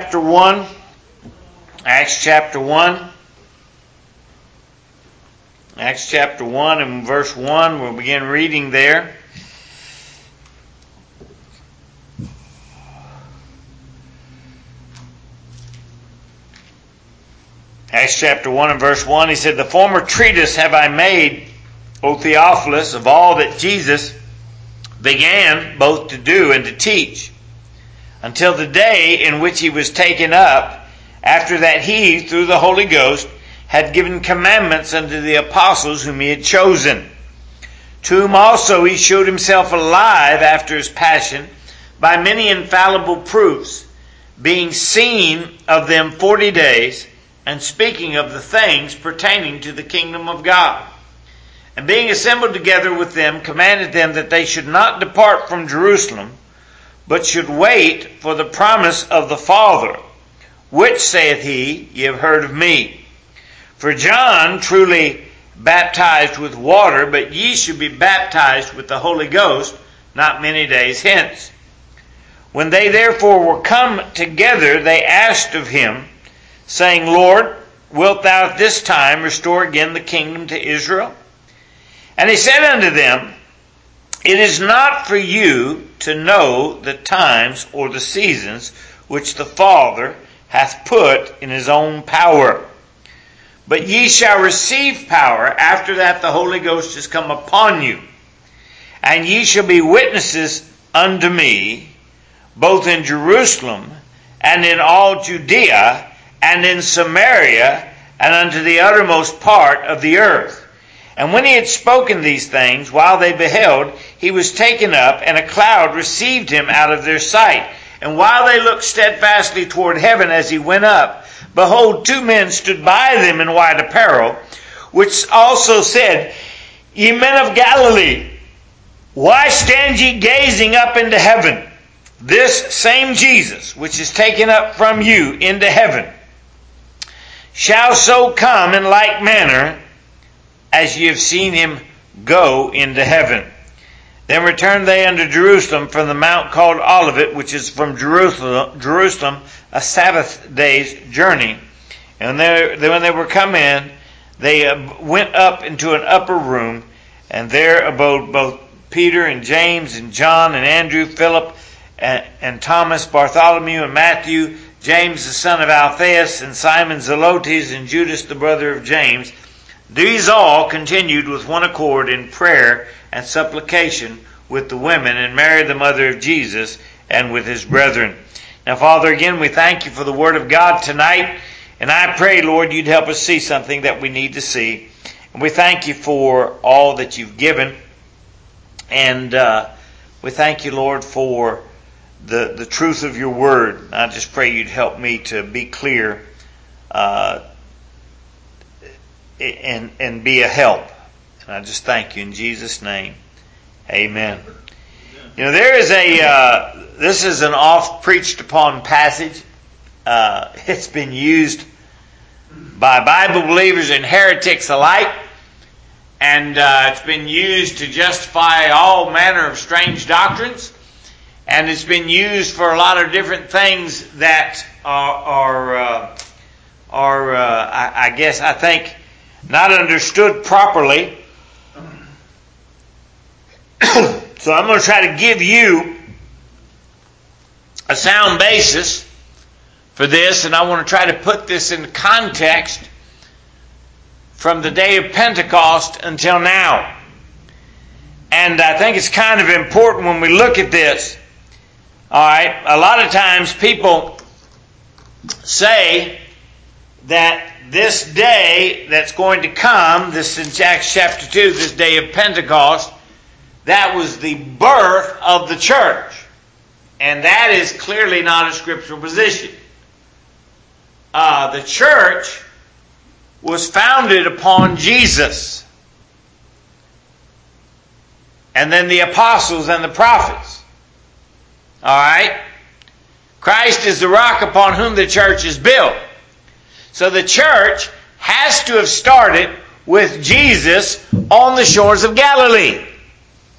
chapter 1. Acts chapter 1. Acts chapter 1 and verse 1. We'll begin reading there. Acts chapter 1 and verse 1. He said, "The former treatise have I made, O Theophilus, of all that Jesus began both to do and to teach, until the day in which he was taken up, after that he, through the Holy Ghost, had given commandments unto the apostles whom he had chosen, to whom also he showed himself alive after his passion, by many infallible proofs, being seen of them 40 days, and speaking of the things pertaining to the kingdom of God. And being assembled together with them, commanded them that they should not depart from Jerusalem, but should wait for the promise of the Father, which, saith he, ye have heard of me. For John truly baptized with water, but ye should be baptized with the Holy Ghost not many days hence. When they therefore were come together, they asked of him, saying, Lord, wilt thou at this time restore again the kingdom to Israel? And he said unto them, It is not for you to know the times or the seasons which the Father hath put in his own power. But ye shall receive power after that the Holy Ghost is come upon you. And ye shall be witnesses unto me, both in Jerusalem and in all Judea and in Samaria and unto the uttermost part of the earth. And when he had spoken these things, while they beheld, he was taken up, and a cloud received him out of their sight. And while they looked steadfastly toward heaven as he went up, behold, 2 men stood by them in white apparel, which also said, Ye men of Galilee, why stand ye gazing up into heaven? This same Jesus, which is taken up from you into heaven, shall so come in like manner as ye have seen him go into heaven. Then returned they unto Jerusalem from the mount called Olivet, which is from Jerusalem a Sabbath day's journey. And when they were come in, they went up into an upper room, and there abode both Peter and James and John and Andrew, Philip and Thomas, Bartholomew and Matthew, James the son of Alphaeus, and Simon Zelotes, and Judas the brother of James. These all continued with one accord in prayer and supplication with the women, and Mary the mother of Jesus, and with his brethren. Now, Father, again, we thank you for the word of God tonight, and I pray, Lord, you'd help us see something that we need to see. And we thank you for all that you've given, and we thank you, Lord, for the truth of your word. I just pray you'd help me to be clear and be a help. And I just thank you in Jesus' name. Amen. You know, this is an oft preached upon passage. It's been used by Bible believers and heretics alike. And it's been used to justify all manner of strange doctrines. And it's been used for a lot of different things that are I guess, I think, not understood properly. So I'm going to try to give you a sound basis for this, and I want to try to put this in context from the day of Pentecost until now. And I think it's kind of important when we look at this. All right, a lot of times people say that this day that's going to come, this in Acts chapter 2, this day of Pentecost, that was the birth of the church. And that is clearly not a scriptural position. The church was founded upon Jesus, and then the apostles and the prophets. All right? Christ is the rock upon whom the church is built. So the church has to have started with Jesus on the shores of Galilee.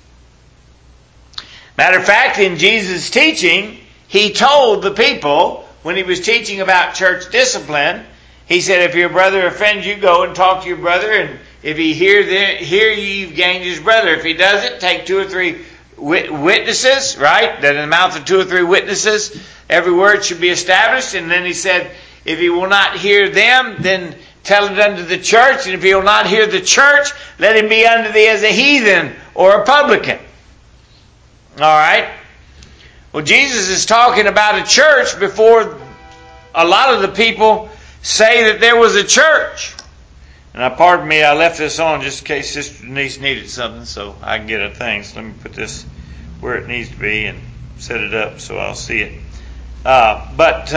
Matter of fact, in Jesus' teaching, he told the people when he was teaching about church discipline, he said, if your brother offends you, go and talk to your brother, and if he hear you, you've gained his brother. If he doesn't, take 2 or 3 witnesses, right? That in the mouth of 2 or 3 witnesses, every word should be established. And then he said, if he will not hear them, then tell it unto the church. And if he will not hear the church, let him be unto thee as a heathen or a publican. All right? Well, Jesus is talking about a church before a lot of the people say that there was a church. And pardon me, I left this on just in case Sister Denise needed something so I can get a thing. So let me put this where it needs to be and set it up so I'll see it. But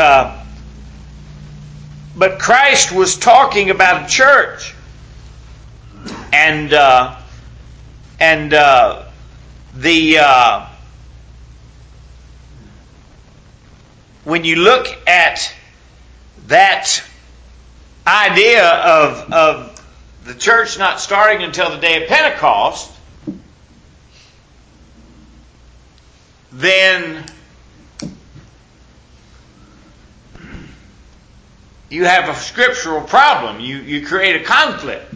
Christ was talking about a church. And when you look at that idea of the church not starting until the day of Pentecost, then you have a scriptural problem. You create a conflict.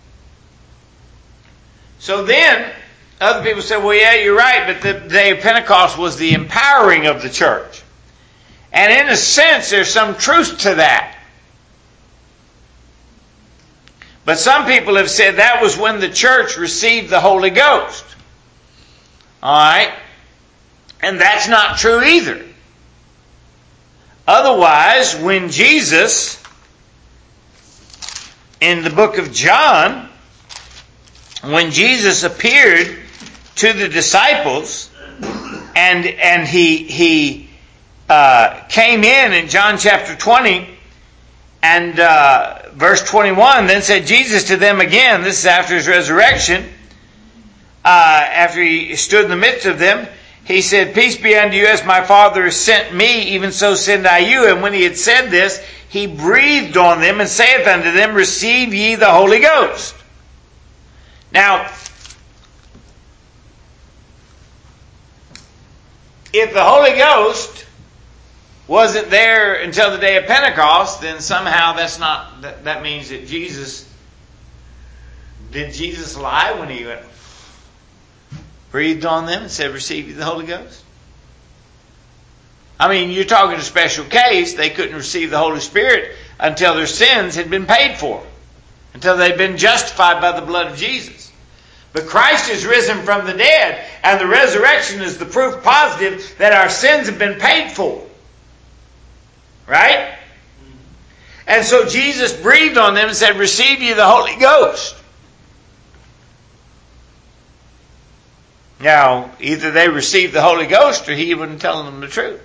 So then, other people say, well, yeah, you're right, but the day of Pentecost was the empowering of the church. And in a sense, there's some truth to that. But some people have said that was when the church received the Holy Ghost. Alright? And that's not true either. Otherwise, when Jesus, in the book of John, when Jesus appeared to the disciples, and he came in John chapter 20, and verse 21, then said Jesus to them again, this is after his resurrection, after he stood in the midst of them, he said, peace be unto you, as my Father has sent me, even so send I you. And when he had said this, he breathed on them and saith unto them, receive ye the Holy Ghost. Now, if the Holy Ghost wasn't there until the day of Pentecost, then somehow that means that did Jesus lie when he breathed on them and said, receive you the Holy Ghost? I mean, you're talking a special case. They couldn't receive the Holy Spirit until their sins had been paid for, until they'd been justified by the blood of Jesus. But Christ is risen from the dead, and the resurrection is the proof positive that our sins have been paid for. Right? And so Jesus breathed on them and said, receive you the Holy Ghost. Now, either they received the Holy Ghost or he wasn't telling them the truth.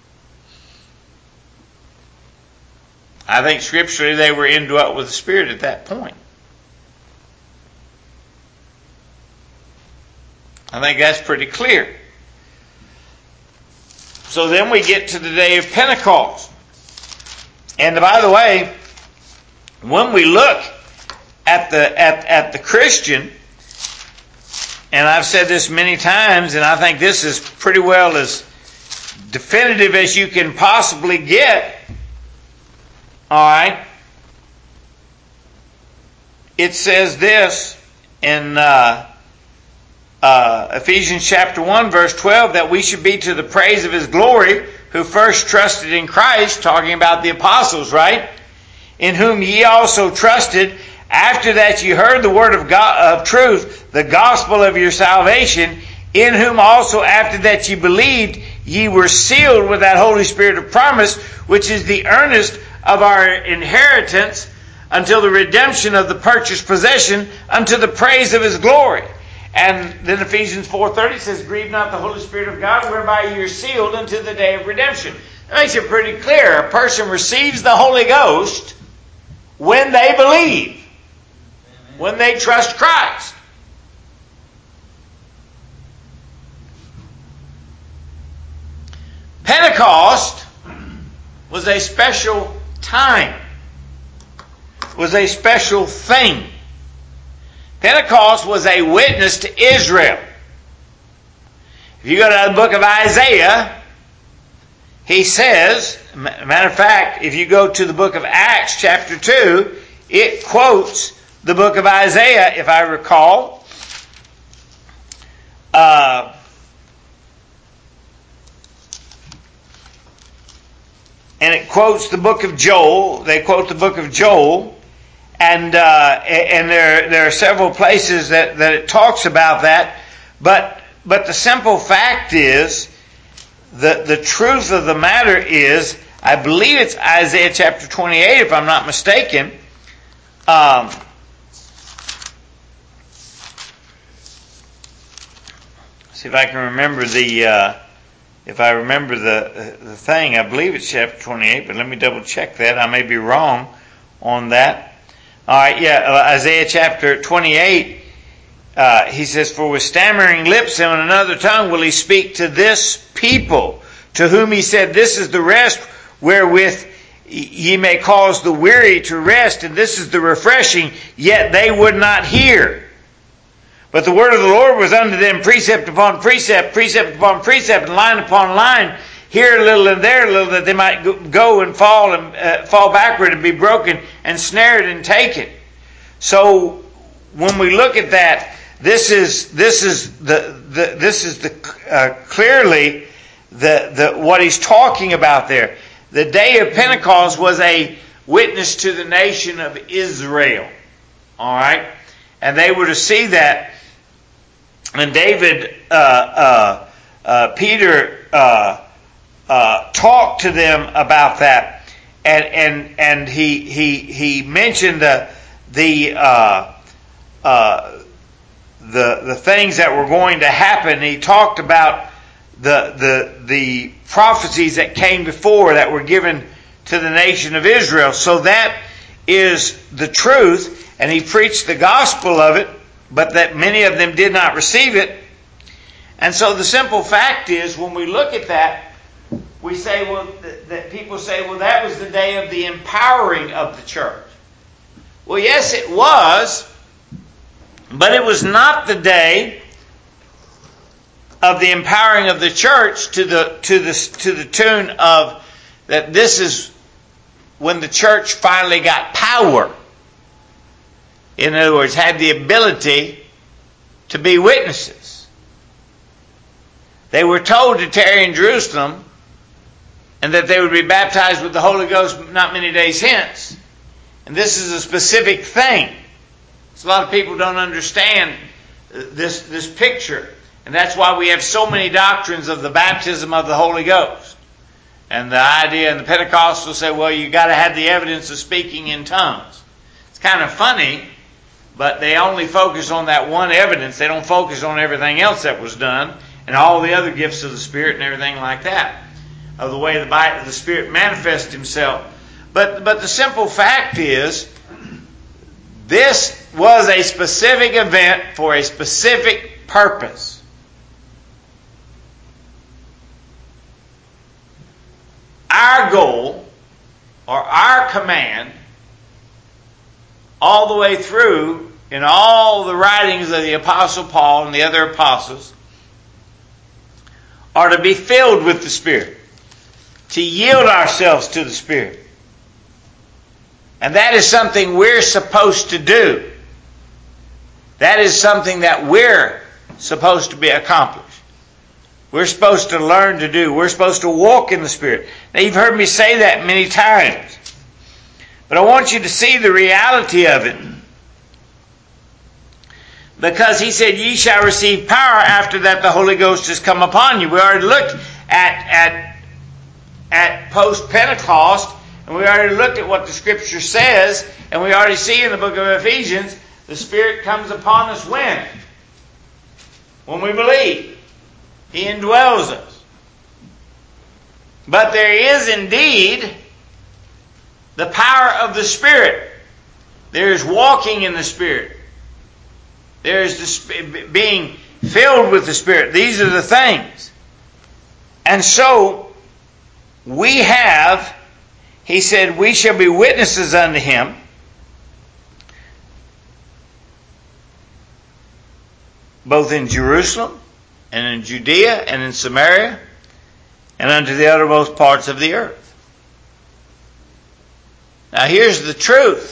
I think scripturally they were indwelt with the Spirit at that point. I think that's pretty clear. So then we get to the day of Pentecost. And by the way, when we look at the Christian, and I've said this many times, and I think this is pretty well as definitive as you can possibly get. Alright? It says this in Ephesians chapter 1 verse 12, that we should be to the praise of His glory, who first trusted in Christ, talking about the apostles, right? In whom ye also trusted, after that ye heard the word of God, of truth, the gospel of your salvation, in whom also after that ye believed, ye were sealed with that Holy Spirit of promise, which is the earnest of our inheritance until the redemption of the purchased possession, unto the praise of His glory. And then Ephesians 4:30 says, grieve not the Holy Spirit of God, whereby you are sealed unto the day of redemption. That makes it pretty clear. A person receives the Holy Ghost when they believe, when they trust Christ. Pentecost was a special time, was a special thing. Pentecost was a witness to Israel. If you go to the book of Isaiah, he says, matter of fact, if you go to the book of Acts chapter 2, it quotes the book of Isaiah, if I recall. And it quotes the book of Joel. They quote the book of Joel. And there are several places that it talks about that. But the simple fact is, the truth of the matter is, I believe it's Isaiah chapter 28, if I'm not mistaken. See if I can remember the thing. I believe it's chapter 28, but let me double check that. I may be wrong on that. All right, Isaiah chapter 28, he says, "For with stammering lips and in another tongue will he speak to this people, to whom he said, this is the rest wherewith ye may cause the weary to rest, and this is the refreshing, yet they would not hear. But the word of the Lord was unto them precept upon precept, precept upon precept, and line upon line, here a little and there a little, that they might go and fall backward and be broken and snared and taken." So when we look at that, this is clearly what he's talking about there. The day of Pentecost was a witness to the nation of Israel. All right, and they were to see that. And David, Peter talked to them about that, and he mentioned the things that were going to happen. He talked about the prophecies that came before that were given to the nation of Israel. So that is the truth, and he preached the gospel of it, but that many of them did not receive it. And so the simple fact is, when we look at that, we say, that people say, that was the day of the empowering of the church. Well, yes, it was, but it was not the day of the empowering of the church to the tune of that. This is when the church finally got power. In other words, had the ability to be witnesses. They were told to tarry in Jerusalem and that they would be baptized with the Holy Ghost not many days hence. And this is a specific thing. So a lot of people don't understand this picture. And that's why we have so many doctrines of the baptism of the Holy Ghost. And the idea, and the Pentecostals say, well, you got to have the evidence of speaking in tongues. It's kind of funny, but they only focus on that one evidence. They don't focus on everything else that was done and all the other gifts of the Spirit and everything like that, of the way the Spirit manifests Himself. But the simple fact is, this was a specific event for a specific purpose. Our goal, or our command, all the way through in all the writings of the Apostle Paul and the other apostles, are to be filled with the Spirit, to yield ourselves to the Spirit. And that is something we're supposed to do. That is something that we're supposed to be accomplished. We're supposed to learn to do. We're supposed to walk in the Spirit. Now, you've heard me say that many times. But I want you to see the reality of it. Because he said, ye shall receive power after that the Holy Ghost has come upon you. We already looked at post-Pentecost, and we already looked at what the Scripture says, and we already see in the book of Ephesians, the Spirit comes upon us when? When we believe. He indwells us. But there is indeed the power of the Spirit. There is walking in the Spirit. There is being filled with the Spirit. These are the things. And so, we have, he said, we shall be witnesses unto Him. Both in Jerusalem, and in Judea, and in Samaria, and unto the uttermost parts of the earth. Now here's the truth.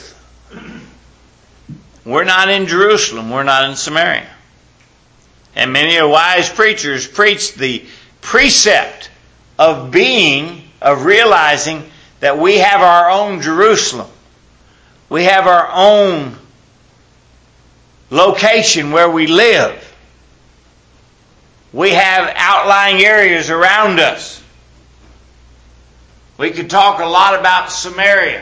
We're not in Jerusalem. We're not in Samaria. And many wise preachers preach the precept of realizing that we have our own Jerusalem. We have our own location where we live. We have outlying areas around us. We could talk a lot about Samaria.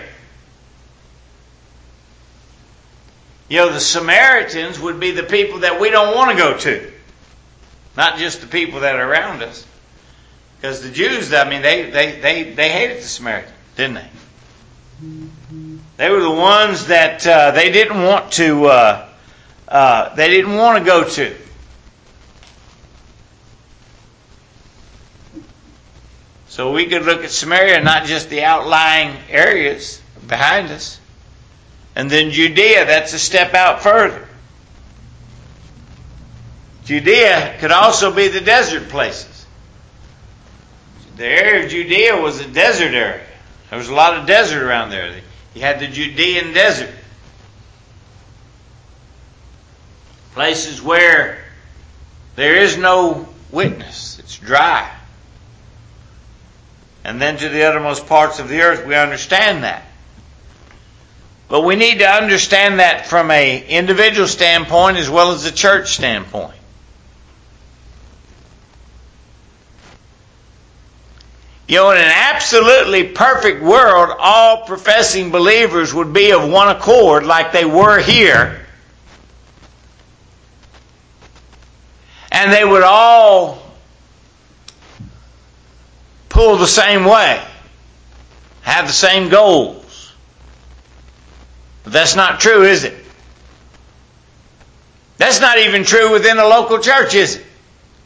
You know, the Samaritans would be the people that we don't want to go to. Not just the people that are around us. Because the Jews, I mean, they hated the Samaritans, didn't they? They were the ones that they didn't want to go to. So we could look at Samaria, not just the outlying areas behind us. And then Judea, that's a step out further. Judea could also be the desert places. The area of Judea was a desert area. There was a lot of desert around there. You had the Judean desert. Places where there is no witness. It's dry. And then to the uttermost parts of the earth, we understand that. But we need to understand that from an individual standpoint as well as a church standpoint. You know, in an absolutely perfect world, all professing believers would be of one accord like they were here. And they would all pull the same way, have the same goals. But that's not true, is it? That's not even true within a local church, is it?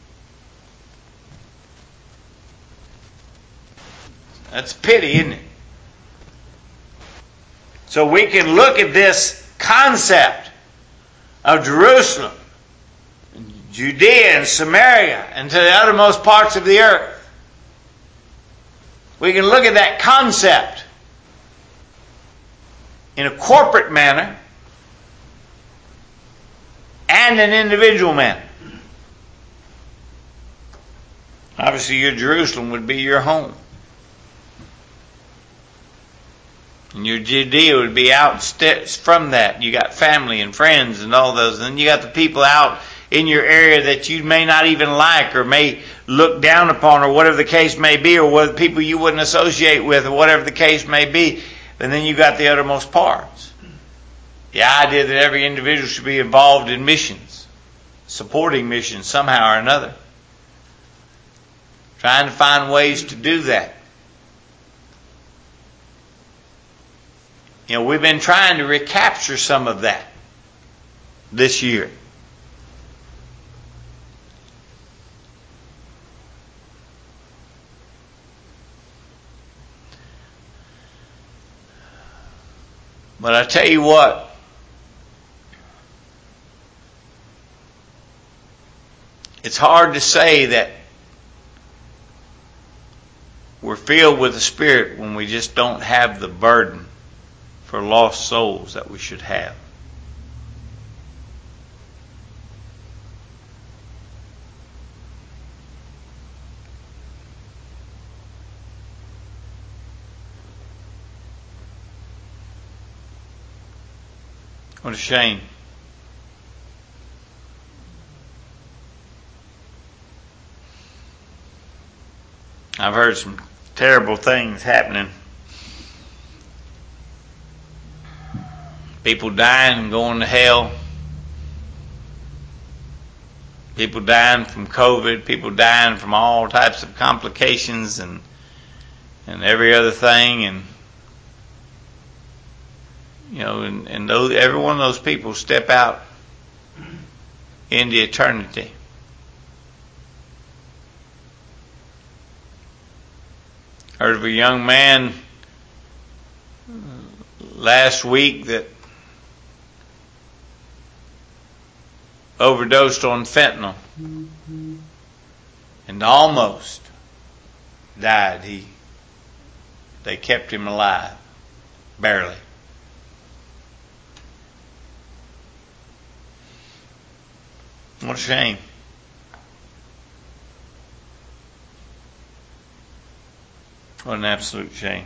That's a pity, isn't it? So we can look at this concept of Jerusalem, Judea and Samaria, and to the uttermost parts of the earth. We can look at that concept in a corporate manner and an individual manner. Obviously, your Jerusalem would be your home. And your Judea would be out from that. You got family and friends and all those. And then you got the people out in your area that you may not even like or may look down upon or whatever the case may be, or what people you wouldn't associate with or whatever the case may be. And then you got the uttermost parts. The idea that every individual should be involved in missions, supporting missions somehow or another. Trying to find ways to do that. You know, we've been trying to recapture some of that this year. But I tell you what, it's hard to say that we're filled with the Spirit when we just don't have the burden for lost souls that we should have. What a shame. I've heard some terrible things happening. People dying and going to hell. People dying from COVID. People dying from all types of complications and every other thing. And you know, and those, every one of those people step out into eternity. Heard of a young man last week that overdosed on fentanyl and almost died, they kept him alive. Barely. What a shame. What an absolute shame.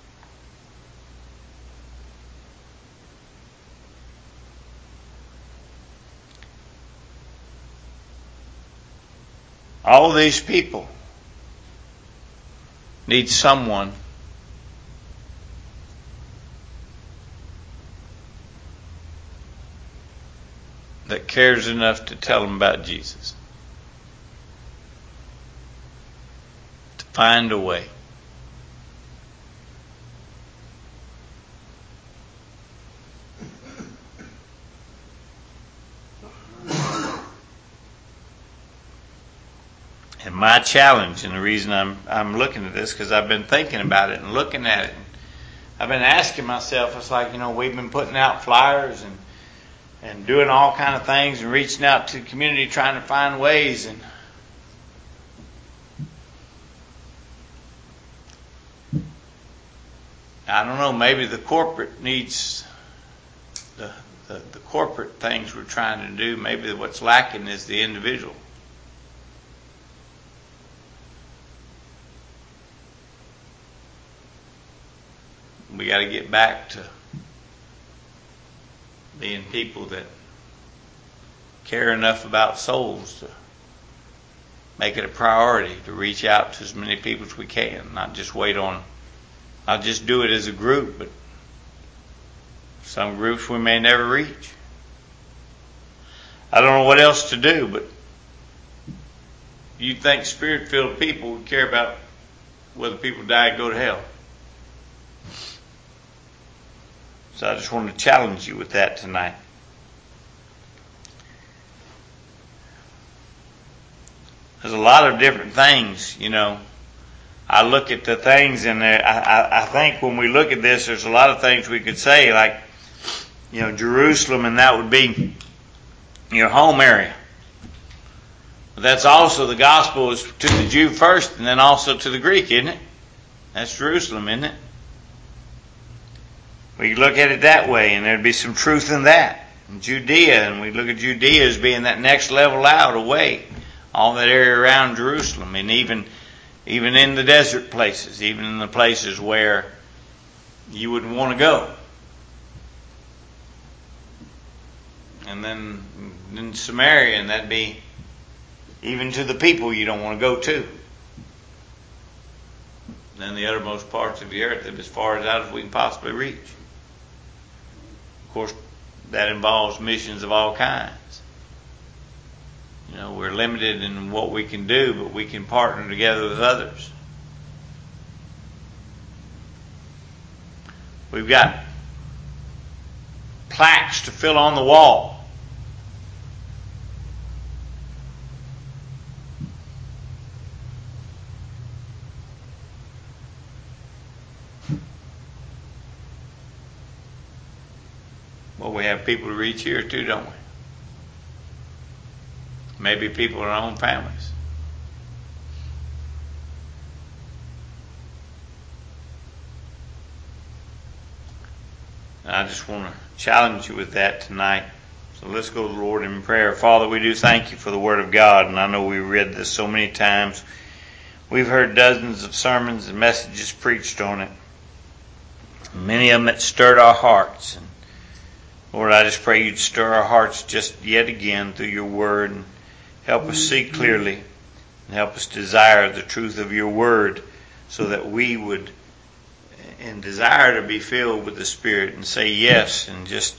All these people need someone that cares enough to tell them about Jesus. To find a way. And my challenge, and the reason I'm looking at this, because I've been thinking about it and looking at it. I've been asking myself, it's like, we've been putting out flyers and doing all kind of things and reaching out to the community trying to find ways. And I don't know, maybe the corporate needs the corporate things we're trying to do. Maybe what's lacking is the individual. We got to get back to being people that care enough about souls to make it a priority to reach out to as many people as we can, not just do it as a group, but some groups we may never reach. I don't know what else to do, but you'd think Spirit-filled people would care about whether people die and go to hell. So I just want to challenge you with that tonight. There's a lot of different things, I look at the things in there. I think when we look at this, there's a lot of things we could say, like, Jerusalem, and that would be your home area. But that's also the gospel is to the Jew first, and then also to the Greek, isn't it? That's Jerusalem, isn't it? We could look at it that way, and there'd be some truth in that. And Judea, and we look at Judea as being that next level out, away, all that area around Jerusalem, and even in the desert places, even in the places where you wouldn't want to go. And then in Samaria, and that'd be even to the people you don't want to go to. Then the uttermost parts of the earth, as far out as we can possibly reach. Of course, that involves missions of all kinds. We're limited in what we can do, but we can partner together with others. We've got plaques to fill on the wall. Well, we have people to reach here too, don't we? Maybe people in our own families. And I just want to challenge you with that tonight. So let's go to the Lord in prayer. Father, we do thank you for the Word of God, and I know we read this so many times. We've heard dozens of sermons and messages preached on it. Many of them that stirred our hearts. And Lord, I just pray you'd stir our hearts just yet again through your Word and help us see clearly and help us desire the truth of your Word so that we would and desire to be filled with the Spirit and say yes and just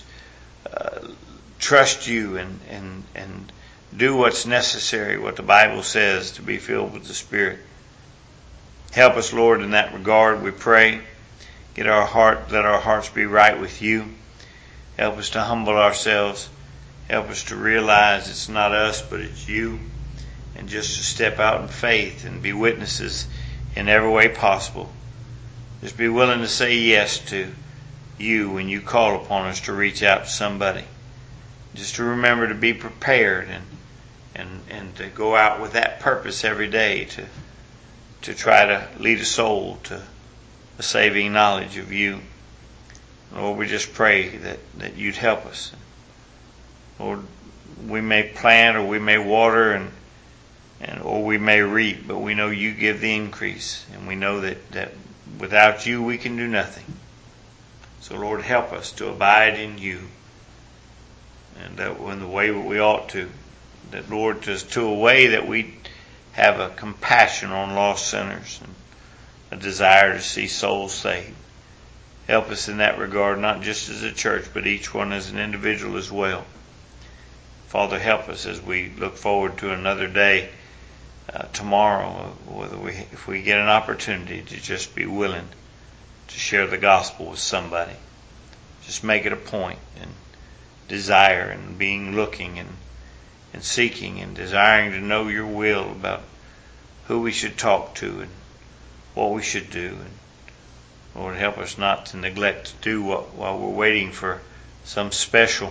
trust you and do what's necessary, what the Bible says, to be filled with the Spirit. Help us, Lord, in that regard, we pray. Let our hearts be right with you. Help us to humble ourselves. Help us to realize it's not us, but it's you. And just to step out in faith and be witnesses in every way possible. Just be willing to say yes to you when you call upon us to reach out to somebody. Just to remember to be prepared and to go out with that purpose every day to try to lead a soul to a saving knowledge of you. Lord, we just pray that you'd help us. Lord, we may plant or we may water or we may reap, but we know you give the increase, and we know that without you we can do nothing. So Lord, help us to abide in you, and that in the way we ought to. That Lord, just to a way that we have a compassion on lost sinners and a desire to see souls saved. Help us in that regard, not just as a church, but each one as an individual as well. Father, help us as we look forward to another day tomorrow, if we get an opportunity to just be willing to share the gospel with somebody. Just make it a point, and desire, and looking and seeking and desiring to know your will about who we should talk to and what we should do. And Lord, help us not to neglect to do while we're waiting for some special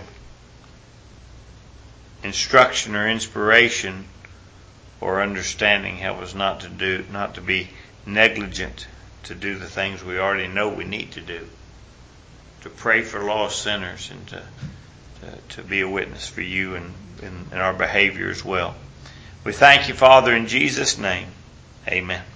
instruction or inspiration or understanding. Help us not to be negligent to do the things we already know we need to do, to pray for lost sinners, and to be a witness for you and in our behavior as well. We thank you, Father, in Jesus' name. Amen.